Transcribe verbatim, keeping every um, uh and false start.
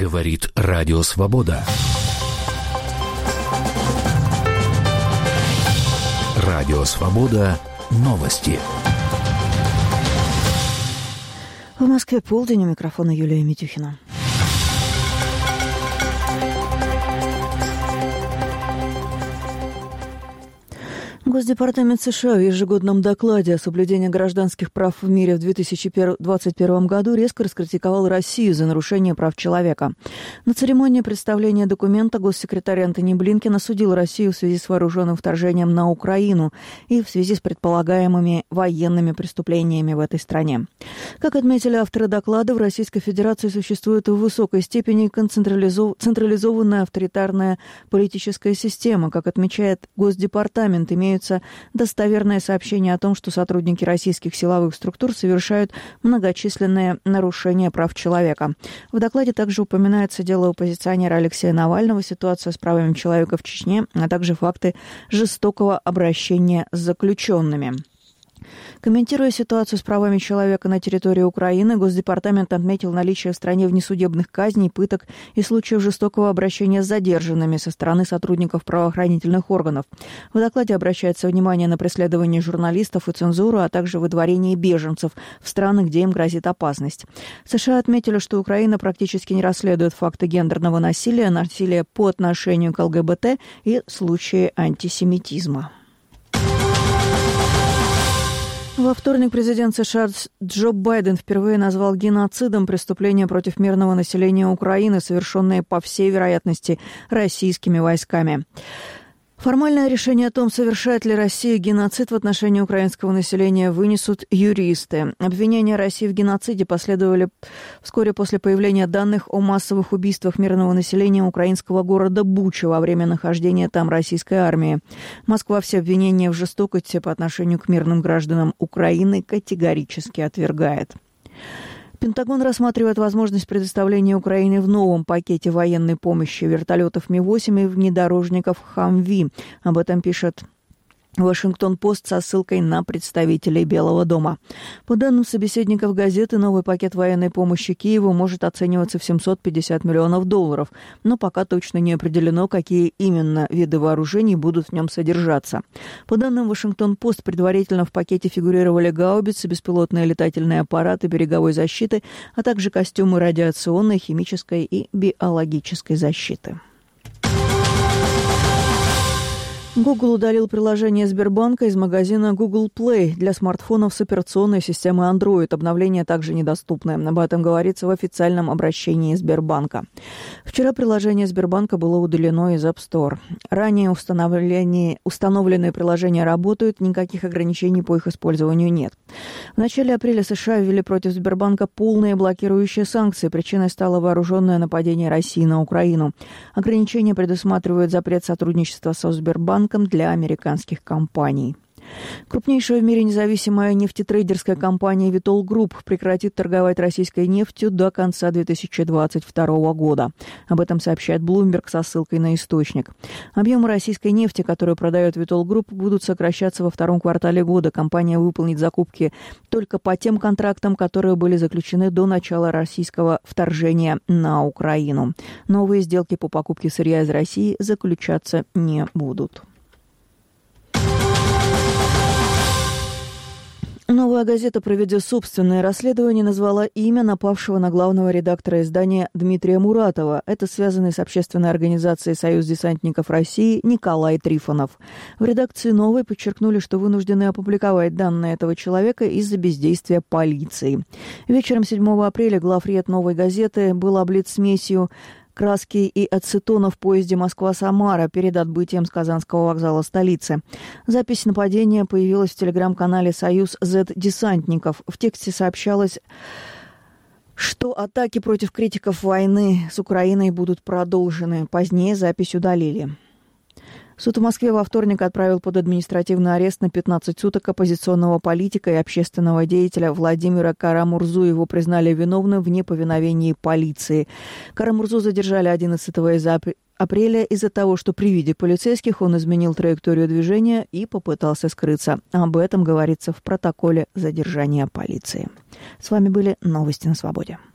Говорит Радио Свобода. Радио Свобода. Новости. В Москве полдень, у микрофона Юлия Митюхина. Госдепартамент США в ежегодном докладе о соблюдении гражданских прав в мире в две тысячи двадцать первом году резко раскритиковал Россию за нарушение прав человека. На церемонии представления документа госсекретарь Антони Блинкен осудил Россию в связи с вооруженным вторжением на Украину и в связи с предполагаемыми военными преступлениями в этой стране. Как отметили авторы доклада, в Российской Федерации существует в высокой степени централизованная авторитарная политическая система. Как отмечает Госдепартамент, имеются достоверные сообщения о том, что сотрудники российских силовых структур совершают многочисленные нарушения прав человека. В докладе также упоминается дело оппозиционера Алексея Навального, ситуация с правами человека в Чечне, а также факты жестокого обращения с заключенными. Комментируя ситуацию с правами человека на территории Украины, Госдепартамент отметил наличие в стране внесудебных казней, пыток и случаев жестокого обращения с задержанными со стороны сотрудников правоохранительных органов. В докладе обращается внимание на преследование журналистов и цензуру, а также выдворение беженцев в страны, где им грозит опасность. США отметили, что Украина практически не расследует факты гендерного насилия, насилия по отношению к ЛГБТ и случаи антисемитизма. Во вторник президент США Джо Байден впервые назвал геноцидом преступления против мирного населения Украины, совершенные, по всей вероятности, российскими войсками. Формальное решение о том, совершает ли Россия геноцид в отношении украинского населения, вынесут юристы. Обвинения России в геноциде последовали вскоре после появления данных о массовых убийствах мирного населения украинского города Буча во время нахождения там российской армии. Москва все обвинения в жестокости по отношению к мирным гражданам Украины категорически отвергает. Пентагон рассматривает возможность предоставления Украине в новом пакете военной помощи вертолетов Ми восемь и внедорожников Хамви. Об этом пишет Вашингтон-Пост со ссылкой на представителей Белого дома. По данным собеседников газеты, новый пакет военной помощи Киеву может оцениваться в семьсот пятьдесят миллионов долларов, но пока точно не определено, какие именно виды вооружений будут в нем содержаться. По данным Вашингтон-Пост, предварительно в пакете фигурировали гаубицы, беспилотные летательные аппараты береговой защиты, а также костюмы радиационной, химической и биологической защиты. Google удалил приложение Сбербанка из магазина Google Play для смартфонов с операционной системой Android. Обновление также недоступно. Об этом говорится в официальном обращении Сбербанка. Вчера приложение Сбербанка было удалено из App Store. Ранее установленные, установленные приложения работают, никаких ограничений по их использованию нет. В начале апреля США ввели против Сбербанка полные блокирующие санкции. Причиной стало вооруженное нападение России на Украину. Ограничения предусматривают запрет сотрудничества со Сбербанком для американских компаний. Крупнейшая в мире независимая нефтетрейдерская компания Vitol Group прекратит торговать российской нефтью до конца две тысячи двадцать второго года. Об этом сообщает Bloomberg со ссылкой на источник. Объемы российской нефти, которую продает Vitol Group, будут сокращаться во втором квартале года. Компания выполнит закупки только по тем контрактам, которые были заключены до начала российского вторжения на Украину. Новые сделки по покупке сырья из России заключаться не будут. Новая газета, проведя собственное расследование, назвала имя напавшего на главного редактора издания Дмитрия Муратова. Это связанный с общественной организацией «Союз десантников России» Николай Трифонов. В редакции «Новой» подчеркнули, что вынуждены опубликовать данные этого человека из-за бездействия полиции. Вечером седьмого апреля главред «Новой газеты» был облит смесью краски и ацетона в поезде Москва-Самара перед отбытием с Казанского вокзала столицы. Запись нападения появилась в телеграм-канале «Союз зет-десантников». В тексте сообщалось, что атаки против критиков войны с Украиной будут продолжены. Позднее запись удалили. Суд в Москве во вторник отправил под административный арест на пятнадцать суток оппозиционного политика и общественного деятеля Владимира Кара-Мурзу. Его признали виновным в неповиновении полиции. Кара-Мурзу задержали одиннадцатого апреля из-за того, что при виде полицейских он изменил траекторию движения и попытался скрыться. Об этом говорится в протоколе задержания полиции. С вами были новости на свободе.